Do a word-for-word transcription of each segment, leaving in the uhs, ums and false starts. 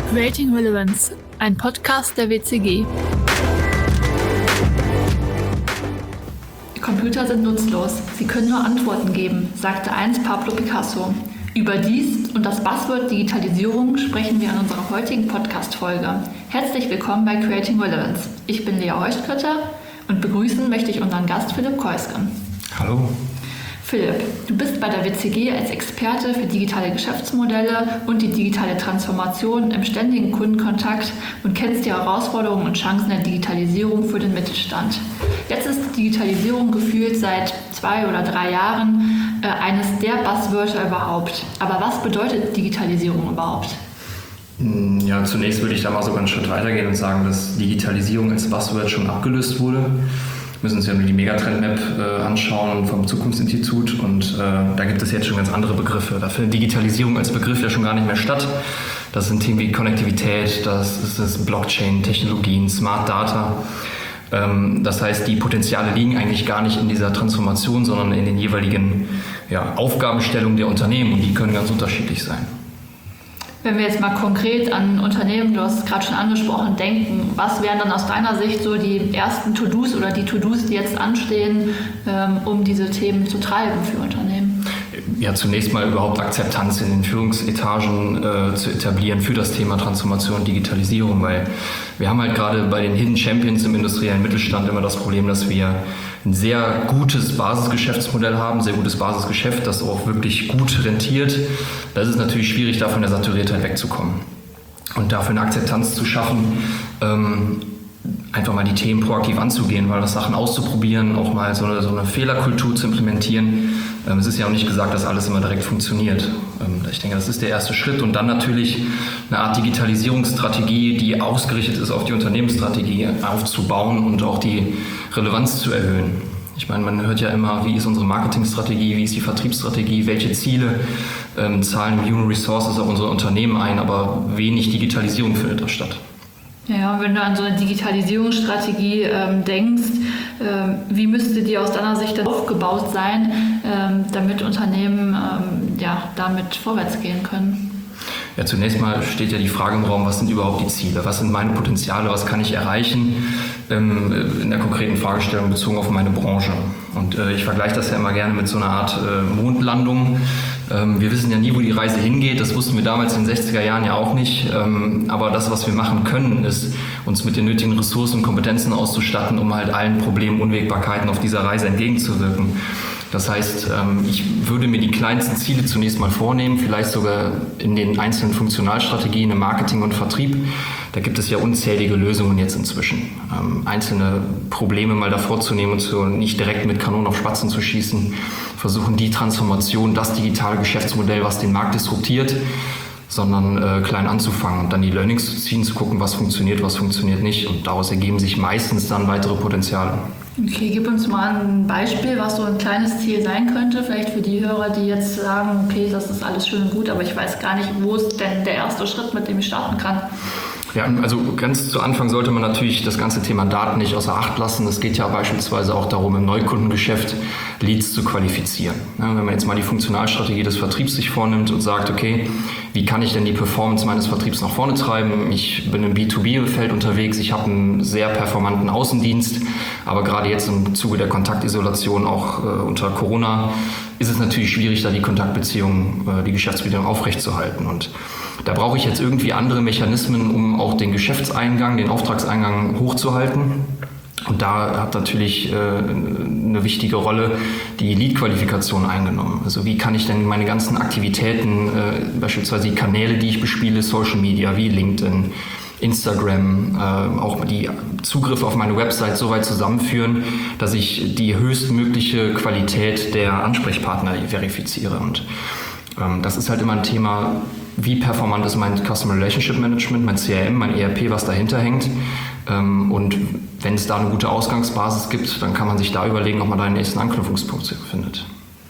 Creating Relevance, ein Podcast der W C G. Computer sind nutzlos, sie können nur Antworten geben, sagte einst Pablo Picasso. Über dies und das Buzzword Digitalisierung sprechen wir in unserer heutigen Podcast-Folge. Herzlich willkommen bei Creating Relevance. Ich bin Lea Heuschkötter und begrüßen möchte ich unseren Gast Philipp Keusken. Hallo. Philipp, du bist bei der W C G als Experte für digitale Geschäftsmodelle und die digitale Transformation im ständigen Kundenkontakt und kennst die Herausforderungen und Chancen der Digitalisierung für den Mittelstand. Jetzt ist Digitalisierung gefühlt seit zwei oder drei Jahren äh, eines der Buzzwörter überhaupt. Aber was bedeutet Digitalisierung überhaupt? Ja, zunächst würde ich da mal sogar einen Schritt weitergehen und sagen, dass Digitalisierung als Buzzword schon abgelöst wurde. Wir müssen uns ja nur die Megatrend-Map äh, anschauen vom Zukunftsinstitut und äh, da gibt es jetzt schon ganz andere Begriffe. Da findet Digitalisierung als Begriff ja schon gar nicht mehr statt. Das sind Themen wie Konnektivität, das ist das Blockchain, Technologien, Smart Data. Ähm, das heißt, die Potenziale liegen eigentlich gar nicht in dieser Transformation, sondern in den jeweiligen ja, Aufgabenstellungen der Unternehmen und die können ganz unterschiedlich sein. Wenn wir jetzt mal konkret an Unternehmen, du hast es gerade schon angesprochen, denken, was wären dann aus deiner Sicht so die ersten To-Dos oder die To-Dos, die jetzt anstehen, um diese Themen zu treiben für Unternehmen? Ja, zunächst mal überhaupt Akzeptanz in den Führungsetagen äh, zu etablieren für das Thema Transformation und Digitalisierung, weil wir haben halt gerade bei den Hidden Champions im industriellen Mittelstand immer das Problem, dass wir ein sehr gutes Basisgeschäftsmodell haben, sehr gutes Basisgeschäft, das auch wirklich gut rentiert. Da ist es natürlich schwierig, da von der Saturiertheit wegzukommen und dafür eine Akzeptanz zu schaffen, ähm, einfach mal die Themen proaktiv anzugehen, weil das Sachen auszuprobieren, auch mal so eine, so eine Fehlerkultur zu implementieren. Ähm, es ist ja auch nicht gesagt, dass alles immer direkt funktioniert. Ähm, ich denke, das ist der erste Schritt und dann natürlich eine Art Digitalisierungsstrategie, die ausgerichtet ist auf die Unternehmensstrategie aufzubauen und auch die Relevanz zu erhöhen. Ich meine, man hört ja immer, wie ist unsere Marketingstrategie, wie ist die Vertriebsstrategie, welche Ziele ähm, zahlen Human Resources auf unsere Unternehmen ein, aber wenig Digitalisierung findet da statt. Ja, und wenn du an so eine Digitalisierungsstrategie ähm, denkst, ähm, wie müsste die aus deiner Sicht dann aufgebaut sein, ähm, damit Unternehmen ähm, ja, damit vorwärts gehen können? Ja, zunächst mal steht ja die Frage im Raum, was sind überhaupt die Ziele? Was sind meine Potenziale? Was kann ich erreichen ähm, in der konkreten Fragestellung bezogen auf meine Branche? Und äh, ich vergleiche das ja immer gerne mit so einer Art äh, Mondlandung. Ähm, wir wissen ja nie, wo die Reise hingeht. Das wussten wir damals in den sechziger Jahren ja auch nicht. Ähm, aber das, was wir machen können, ist, uns mit den nötigen Ressourcen und Kompetenzen auszustatten, um halt allen Problemen, Unwägbarkeiten auf dieser Reise entgegenzuwirken. Das heißt, ich würde mir die kleinsten Ziele zunächst mal vornehmen, vielleicht sogar in den einzelnen Funktionalstrategien im Marketing und Vertrieb. Da gibt es ja unzählige Lösungen jetzt inzwischen. Einzelne Probleme mal davor zu nehmen und zu, nicht direkt mit Kanonen auf Spatzen zu schießen, versuchen die Transformation, das digitale Geschäftsmodell, was den Markt disruptiert, sondern äh, klein anzufangen und dann die Learnings zu ziehen, zu gucken, was funktioniert, was funktioniert nicht und daraus ergeben sich meistens dann weitere Potenziale. Okay, gib uns mal ein Beispiel, was so ein kleines Ziel sein könnte, vielleicht für die Hörer, die jetzt sagen, okay, das ist alles schön und gut, aber ich weiß gar nicht, wo ist denn der erste Schritt, mit dem ich starten kann. Ja, also ganz zu Anfang sollte man natürlich das ganze Thema Daten nicht außer Acht lassen. Es geht ja beispielsweise auch darum, im Neukundengeschäft Leads zu qualifizieren. Ja, wenn man jetzt mal die Funktionalstrategie des Vertriebs sich vornimmt und sagt, okay, wie kann ich denn die Performance meines Vertriebs nach vorne treiben? Ich bin im B zwei B-Feld unterwegs, ich habe einen sehr performanten Außendienst, aber gerade jetzt im Zuge der Kontaktisolation auch äh, unter Corona ist es natürlich schwierig, da die Kontaktbeziehung, äh, die Geschäftsbeziehung aufrechtzuerhalten. Und da brauche ich jetzt irgendwie andere Mechanismen, um auch den Geschäftseingang, den Auftragseingang hochzuhalten. Und da hat natürlich äh, eine wichtige Rolle die Lead-Qualifikation eingenommen. Also wie kann ich denn meine ganzen Aktivitäten, äh, beispielsweise die Kanäle, die ich bespiele, Social Media wie LinkedIn, Instagram, äh, auch die Zugriff auf meine Website so weit zusammenführen, dass ich die höchstmögliche Qualität der Ansprechpartner verifiziere. Und ähm, das ist halt immer ein Thema, wie performant ist mein Customer Relationship Management, mein C R M, mein E R P, was dahinter hängt. Ähm, und wenn es da eine gute Ausgangsbasis gibt, dann kann man sich da überlegen, ob man da den nächsten Anknüpfungspunkt findet.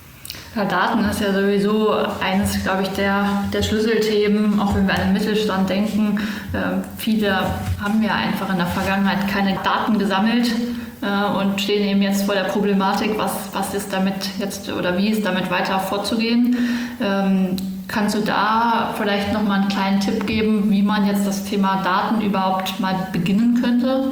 Ja, Daten ist ja sowieso eines, glaube ich, der, der Schlüsselthemen, auch wenn wir an den Mittelstand denken. Äh, viele haben ja einfach in der Vergangenheit keine Daten gesammelt äh, und stehen eben jetzt vor der Problematik, was, was ist damit jetzt oder wie ist damit weiter vorzugehen. Ähm, Kannst du da vielleicht nochmal einen kleinen Tipp geben, wie man jetzt das Thema Daten überhaupt mal beginnen könnte?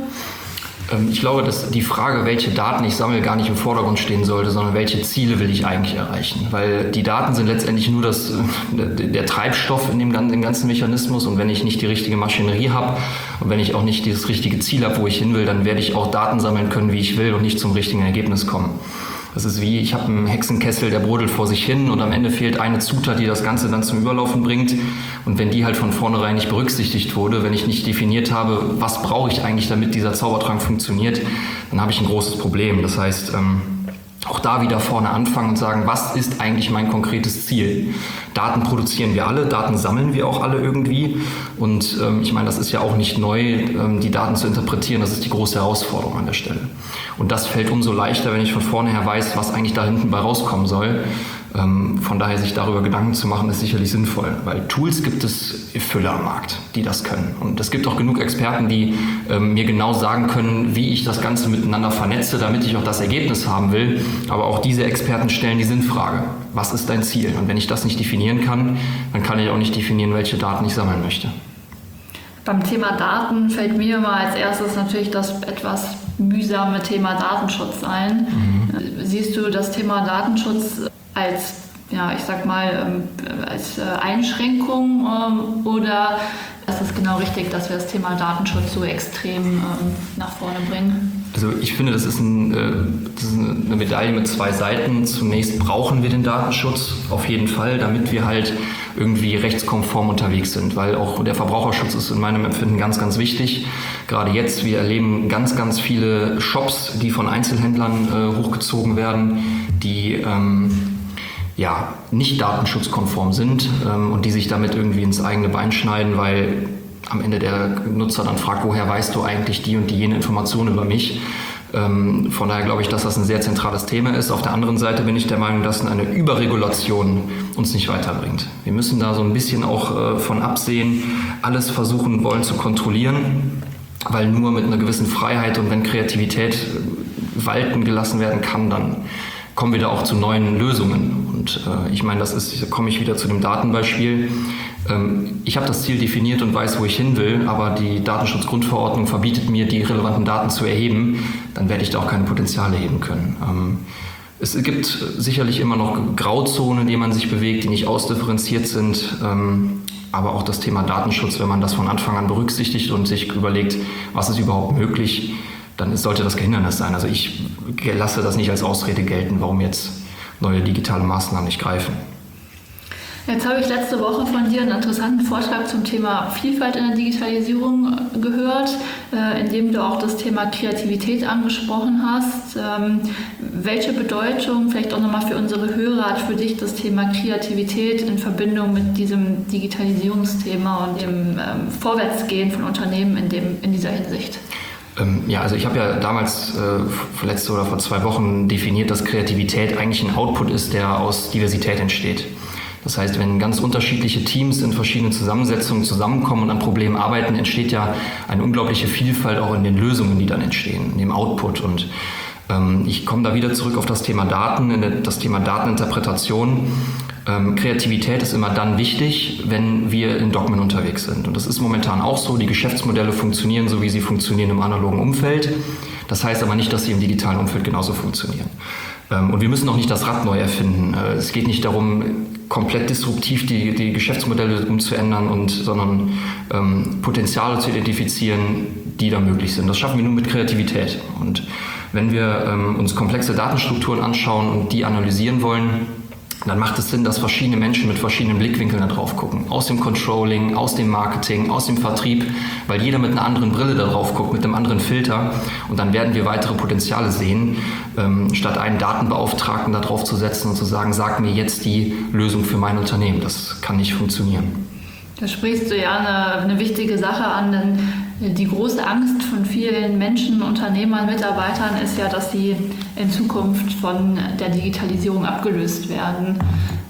Ich glaube, dass die Frage, welche Daten ich sammle, gar nicht im Vordergrund stehen sollte, sondern welche Ziele will ich eigentlich erreichen. Weil die Daten sind letztendlich nur das, der Treibstoff in dem ganzen Mechanismus. Und wenn ich nicht die richtige Maschinerie habe und wenn ich auch nicht dieses richtige Ziel habe, wo ich hin will, dann werde ich auch Daten sammeln können, wie ich will und nicht zum richtigen Ergebnis kommen. Das ist wie, ich habe einen Hexenkessel, der brodelt vor sich hin und am Ende fehlt eine Zutat, die das Ganze dann zum Überlaufen bringt. Und wenn die halt von vornherein nicht berücksichtigt wurde, wenn ich nicht definiert habe, was brauche ich eigentlich, damit dieser Zaubertrank funktioniert, dann habe ich ein großes Problem. Das heißt, ähm, auch da wieder vorne anfangen und sagen, was ist eigentlich mein konkretes Ziel? Daten produzieren wir alle, Daten sammeln wir auch alle irgendwie. Und ähm, ich meine, das ist ja auch nicht neu, ähm, die Daten zu interpretieren. Das ist die große Herausforderung an der Stelle. Und das fällt umso leichter, wenn ich von vornherein weiß, was eigentlich da hinten bei rauskommen soll. Ähm, von daher sich darüber Gedanken zu machen, ist sicherlich sinnvoll, weil Tools gibt es Fülle am Markt, die das können. Und es gibt auch genug Experten, die ähm, mir genau sagen können, wie ich das Ganze miteinander vernetze, damit ich auch das Ergebnis haben will. Aber auch diese Experten stellen die Sinnfrage. Was ist dein Ziel? Und wenn ich das nicht definieren kann, dann kann ich auch nicht definieren, welche Daten ich sammeln möchte. Beim Thema Daten fällt mir immer als erstes natürlich das etwas mühsame Thema Datenschutz ein. Mhm. Siehst du das Thema Datenschutz als, ja, ich sag mal, als Einschränkung oder ist es genau richtig, dass wir das Thema Datenschutz so extrem nach vorne bringen? Also ich finde, das ist, ein, das ist eine Medaille mit zwei Seiten. Zunächst brauchen wir den Datenschutz auf jeden Fall, damit wir halt irgendwie rechtskonform unterwegs sind, weil auch der Verbraucherschutz ist in meinem Empfinden ganz, ganz wichtig. Gerade jetzt, wir erleben ganz, ganz viele Shops, die von Einzelhändlern äh, hochgezogen werden, die ähm, ja, nicht datenschutzkonform sind ähm, und die sich damit irgendwie ins eigene Bein schneiden, weil am Ende der Nutzer dann fragt, woher weißt du eigentlich die und die jene Information über mich? Ähm, von daher glaube ich, dass das ein sehr zentrales Thema ist. Auf der anderen Seite bin ich der Meinung, dass eine Überregulation uns nicht weiterbringt. Wir müssen da so ein bisschen auch äh, von absehen, alles versuchen wollen zu kontrollieren, weil nur mit einer gewissen Freiheit und wenn Kreativität walten gelassen werden kann, dann kommen wir da auch zu neuen Lösungen. Und äh, ich meine, das ist, da komme ich wieder zu dem Datenbeispiel. Ähm, ich habe das Ziel definiert und weiß, wo ich hin will, aber die Datenschutzgrundverordnung verbietet mir, die relevanten Daten zu erheben, dann werde ich da auch keine Potenziale heben können. Ähm, es gibt sicherlich immer noch Grauzonen, in denen man sich bewegt, die nicht ausdifferenziert sind. Ähm, aber auch das Thema Datenschutz, wenn man das von Anfang an berücksichtigt und sich überlegt, was ist überhaupt möglich, dann sollte das kein Hindernis sein. Also ich lasse das nicht als Ausrede gelten, warum jetzt neue digitale Maßnahmen nicht greifen. Jetzt habe ich letzte Woche von dir einen interessanten Vortrag zum Thema Vielfalt in der Digitalisierung gehört, in dem du auch das Thema Kreativität angesprochen hast. Welche Bedeutung, vielleicht auch nochmal für unsere Hörer, hat für dich das Thema Kreativität in Verbindung mit diesem Digitalisierungsthema und dem Vorwärtsgehen von Unternehmen in, dem, in dieser Hinsicht? Ja, also ich habe ja damals äh, letzte oder vor zwei Wochen definiert, dass Kreativität eigentlich ein Output ist, der aus Diversität entsteht. Das heißt, wenn ganz unterschiedliche Teams in verschiedenen Zusammensetzungen zusammenkommen und an Problemen arbeiten, entsteht ja eine unglaubliche Vielfalt auch in den Lösungen, die dann entstehen, in dem Output. Und ähm, ich komme da wieder zurück auf das Thema Daten, das Thema Dateninterpretation. Ähm, Kreativität ist immer dann wichtig, wenn wir in Dogmen unterwegs sind. Und das ist momentan auch so. Die Geschäftsmodelle funktionieren so, wie sie funktionieren im analogen Umfeld. Das heißt aber nicht, dass sie im digitalen Umfeld genauso funktionieren. Ähm, und wir müssen auch nicht das Rad neu erfinden. Äh, es geht nicht darum, komplett disruptiv die, die Geschäftsmodelle umzuändern, und, sondern ähm, Potenziale zu identifizieren, die da möglich sind. Das schaffen wir nur mit Kreativität. Und wenn wir ähm, uns komplexe Datenstrukturen anschauen und die analysieren wollen, dann macht es Sinn, dass verschiedene Menschen mit verschiedenen Blickwinkeln da drauf gucken. Aus dem Controlling, aus dem Marketing, aus dem Vertrieb, weil jeder mit einer anderen Brille da drauf guckt, mit einem anderen Filter. Und dann werden wir weitere Potenziale sehen, ähm, statt einen Datenbeauftragten da drauf zu setzen und zu sagen, sag mir jetzt die Lösung für mein Unternehmen. Das kann nicht funktionieren. Da sprichst du ja eine, eine wichtige Sache an, denn die große Angst von vielen Menschen, Unternehmern, Mitarbeitern ist ja, dass sie in Zukunft von der Digitalisierung abgelöst werden.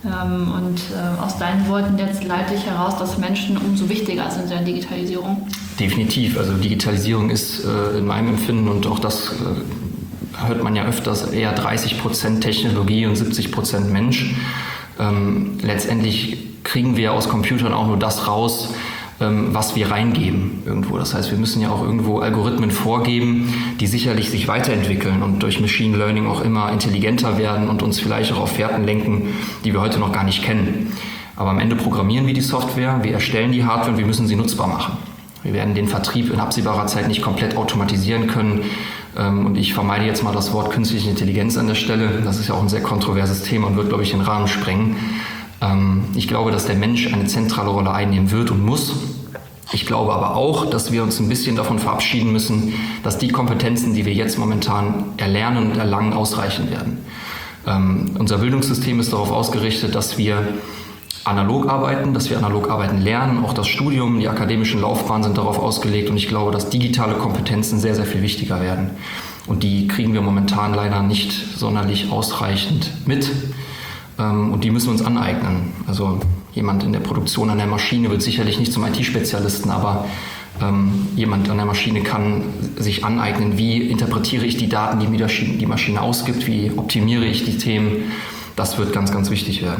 Und aus deinen Worten jetzt leite ich heraus, dass Menschen umso wichtiger sind in der Digitalisierung. Definitiv. Also Digitalisierung ist in meinem Empfinden, und auch das hört man ja öfters, eher dreißig Prozent Technologie und siebzig Prozent Mensch. Ähm, letztendlich kriegen wir aus Computern auch nur das raus, ähm, was wir reingeben irgendwo. Das heißt, wir müssen ja auch irgendwo Algorithmen vorgeben, die sicherlich sich weiterentwickeln und durch Machine Learning auch immer intelligenter werden und uns vielleicht auch auf Fährten lenken, die wir heute noch gar nicht kennen. Aber am Ende programmieren wir die Software, wir erstellen die Hardware und wir müssen sie nutzbar machen. Wir werden den Vertrieb in absehbarer Zeit nicht komplett automatisieren können. Und ich vermeide jetzt mal das Wort künstliche Intelligenz an der Stelle. Das ist ja auch ein sehr kontroverses Thema und wird, glaube ich, den Rahmen sprengen. Ich glaube, dass der Mensch eine zentrale Rolle einnehmen wird und muss. Ich glaube aber auch, dass wir uns ein bisschen davon verabschieden müssen, dass die Kompetenzen, die wir jetzt momentan erlernen und erlangen, ausreichen werden. Unser Bildungssystem ist darauf ausgerichtet, dass wir analog arbeiten, dass wir analog arbeiten lernen. Auch das Studium, die akademischen Laufbahnen sind darauf ausgelegt und ich glaube, dass digitale Kompetenzen sehr, sehr viel wichtiger werden. Und die kriegen wir momentan leider nicht sonderlich ausreichend mit und die müssen wir uns aneignen. Also jemand in der Produktion an der Maschine wird sicherlich nicht zum I T-Spezialisten, aber ähm, jemand an der Maschine kann sich aneignen, wie interpretiere ich die Daten, die mir die Maschine ausgibt, wie optimiere ich die Themen. Das wird ganz, ganz wichtig werden.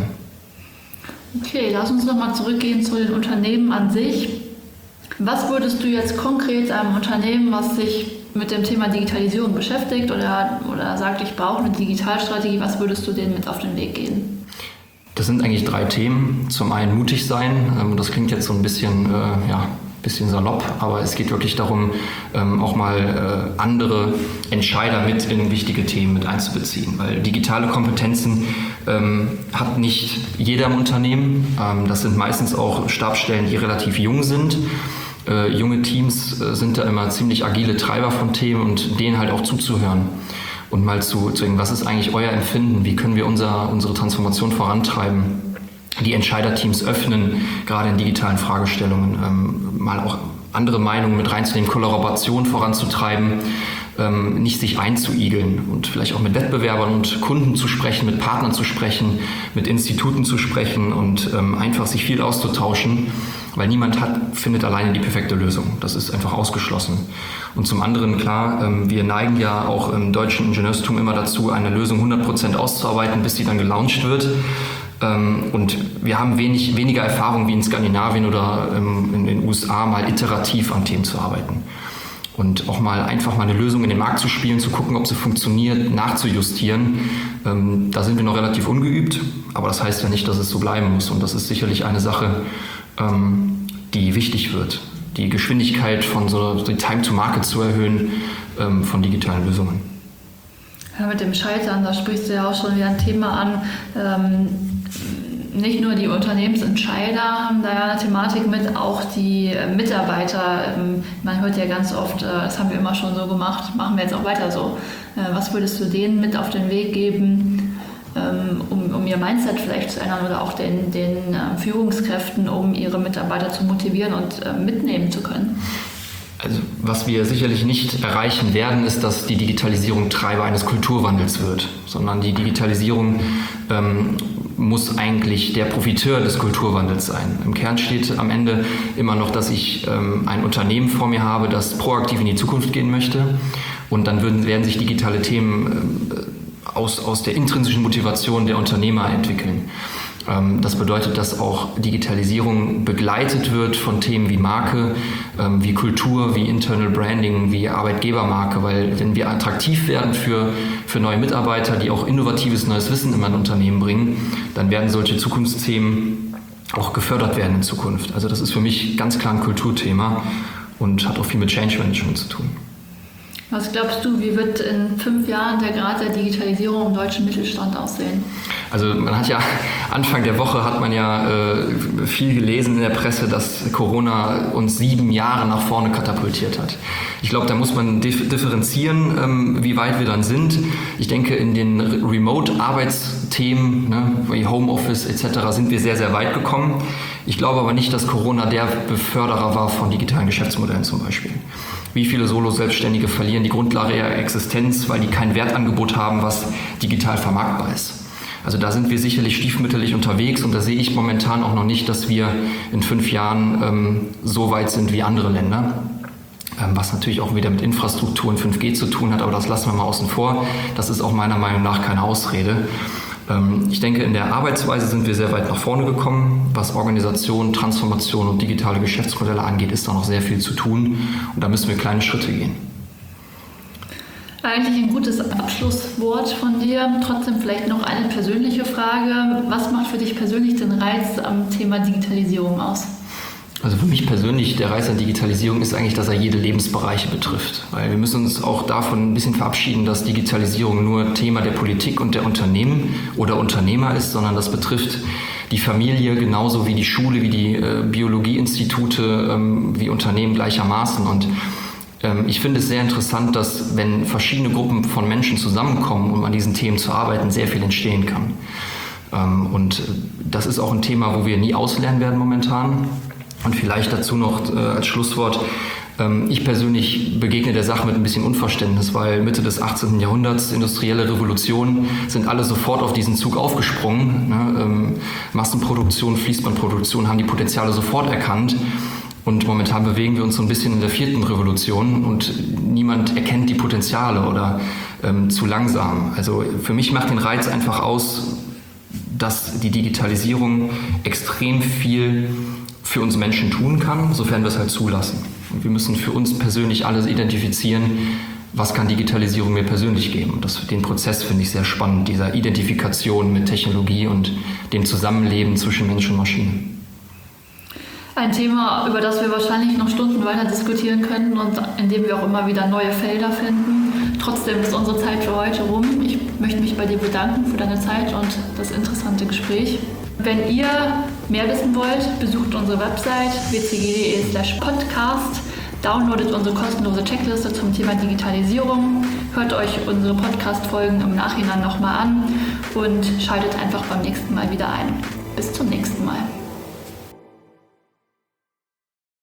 Okay, lass uns nochmal zurückgehen zu den Unternehmen an sich. Was würdest du jetzt konkret einem Unternehmen, was sich mit dem Thema Digitalisierung beschäftigt oder, oder sagt, ich brauche eine Digitalstrategie, was würdest du denen mit auf den Weg gehen? Das sind eigentlich drei Themen. Zum einen mutig sein. Das klingt jetzt so ein bisschen, äh, ja, bisschen salopp, aber es geht wirklich darum, ähm, auch mal äh, andere Entscheider mit in wichtige Themen mit einzubeziehen. Weil digitale Kompetenzen ähm, hat nicht jeder im Unternehmen. Ähm, das sind meistens auch Stabsstellen, die relativ jung sind. Äh, junge Teams äh, sind da immer ziemlich agile Treiber von Themen und denen halt auch zuzuhören. Und mal zu, zu sagen, was ist eigentlich euer Empfinden? Wie können wir unser, unsere Transformation vorantreiben? Die Entscheiderteams öffnen, gerade in digitalen Fragestellungen, ähm, mal auch andere Meinungen mit reinzunehmen, Kollaboration voranzutreiben, ähm, nicht sich einzuigeln und vielleicht auch mit Wettbewerbern und Kunden zu sprechen, mit Partnern zu sprechen, mit Instituten zu sprechen und ähm, einfach sich viel auszutauschen, weil niemand hat, findet alleine die perfekte Lösung. Das ist einfach ausgeschlossen. Und zum anderen, klar, ähm, wir neigen ja auch im deutschen Ingenieurstum immer dazu, eine Lösung hundert Prozent auszuarbeiten, bis sie dann gelauncht wird. Und wir haben wenig, weniger Erfahrung wie in Skandinavien oder in den U S A, mal iterativ an Themen zu arbeiten. Und auch mal einfach mal eine Lösung in den Markt zu spielen, zu gucken, ob sie funktioniert, nachzujustieren. Da sind wir noch relativ ungeübt, aber das heißt ja nicht, dass es so bleiben muss. Und das ist sicherlich eine Sache, die wichtig wird. Die Geschwindigkeit von so, die Time to Market zu erhöhen von digitalen Lösungen. Ja, mit dem Scheitern, da sprichst du ja auch schon wieder ein Thema an. Ähm, nicht nur die Unternehmensentscheider haben da ja eine Thematik mit, auch die Mitarbeiter. Ähm, man hört ja ganz oft, äh, das haben wir immer schon so gemacht, machen wir jetzt auch weiter so. Äh, was würdest du denen mit auf den Weg geben, ähm, um, um ihr Mindset vielleicht zu ändern oder auch den, den äh, Führungskräften, um ihre Mitarbeiter zu motivieren und äh, mitnehmen zu können? Also was wir sicherlich nicht erreichen werden, ist, dass die Digitalisierung Treiber eines Kulturwandels wird, sondern die Digitalisierung ähm, muss eigentlich der Profiteur des Kulturwandels sein. Im Kern steht am Ende immer noch, dass ich ähm, ein Unternehmen vor mir habe, das proaktiv in die Zukunft gehen möchte und dann würden, werden sich digitale Themen äh, aus, aus der intrinsischen Motivation der Unternehmer entwickeln. Das bedeutet, dass auch Digitalisierung begleitet wird von Themen wie Marke, wie Kultur, wie Internal Branding, wie Arbeitgebermarke, weil wenn wir attraktiv werden für, für neue Mitarbeiter, die auch innovatives neues Wissen in ein Unternehmen bringen, dann werden solche Zukunftsthemen auch gefördert werden in Zukunft. Also das ist für mich ganz klar ein Kulturthema und hat auch viel mit Change Management zu tun. Was glaubst du, wie wird in fünf Jahren der Grad der Digitalisierung im deutschen Mittelstand aussehen? Also man hat ja, Anfang der Woche hat man ja äh, viel gelesen in der Presse, dass Corona uns sieben Jahre nach vorne katapultiert hat. Ich glaube, da muss man dif- differenzieren, ähm, wie weit wir dann sind. Ich denke, in den Remote-Arbeitsthemen, ne, wie Homeoffice et cetera, sind wir sehr, sehr weit gekommen. Ich glaube aber nicht, dass Corona der Beförderer war von digitalen Geschäftsmodellen zum Beispiel. Wie viele Solo-Selbstständige verlieren die Grundlage ihrer Existenz, weil die kein Wertangebot haben, was digital vermarktbar ist. Also da sind wir sicherlich stiefmütterlich unterwegs und da sehe ich momentan auch noch nicht, dass wir in fünf Jahren ähm, so weit sind wie andere Länder. Ähm, was natürlich auch wieder mit Infrastruktur und fünf G zu tun hat, aber das lassen wir mal außen vor. Das ist auch meiner Meinung nach keine Ausrede. Ich denke, in der Arbeitsweise sind wir sehr weit nach vorne gekommen. Was Organisation, Transformation und digitale Geschäftsmodelle angeht, ist da noch sehr viel zu tun. Und da müssen wir kleine Schritte gehen. Eigentlich ein gutes Abschlusswort von dir. Trotzdem vielleicht noch eine persönliche Frage. Was macht für dich persönlich den Reiz am Thema Digitalisierung aus? Also für mich persönlich, der Reiz an Digitalisierung ist eigentlich, dass er jede Lebensbereiche betrifft. Weil wir müssen uns auch davon ein bisschen verabschieden, dass Digitalisierung nur Thema der Politik und der Unternehmen oder Unternehmer ist, sondern das betrifft die Familie genauso wie die Schule, wie die äh, Biologieinstitute, ähm, wie Unternehmen gleichermaßen. Und ähm, ich finde es sehr interessant, dass wenn verschiedene Gruppen von Menschen zusammenkommen, um an diesen Themen zu arbeiten, sehr viel entstehen kann. Ähm, und das ist auch ein Thema, wo wir nie auslernen werden momentan. Und vielleicht dazu noch äh, als Schlusswort, ähm, ich persönlich begegne der Sache mit ein bisschen Unverständnis, weil Mitte des achtzehnten Jahrhunderts, industrielle Revolution, sind alle sofort auf diesen Zug aufgesprungen. Ne? Ähm, Massenproduktion, Fließbandproduktion haben die Potenziale sofort erkannt. Und momentan bewegen wir uns so ein bisschen in der vierten Revolution und niemand erkennt die Potenziale oder ähm, zu langsam. Also für mich macht den Reiz einfach aus, dass die Digitalisierung extrem viel für uns Menschen tun kann, sofern wir es halt zulassen. Und wir müssen für uns persönlich alles identifizieren, was kann Digitalisierung mir persönlich geben. Und das, den Prozess finde ich sehr spannend, dieser Identifikation mit Technologie und dem Zusammenleben zwischen Mensch und Maschine. Ein Thema, über das wir wahrscheinlich noch Stunden weiter diskutieren könnten und in dem wir auch immer wieder neue Felder finden. Trotzdem ist unsere Zeit für heute rum. Ich möchte mich bei dir bedanken für deine Zeit und das interessante Gespräch. Wenn ihr mehr wissen wollt, besucht unsere Website w c g punkt d e slash podcast, downloadet unsere kostenlose Checkliste zum Thema Digitalisierung, hört euch unsere Podcast-Folgen im Nachhinein nochmal an und schaltet einfach beim nächsten Mal wieder ein. Bis zum nächsten Mal.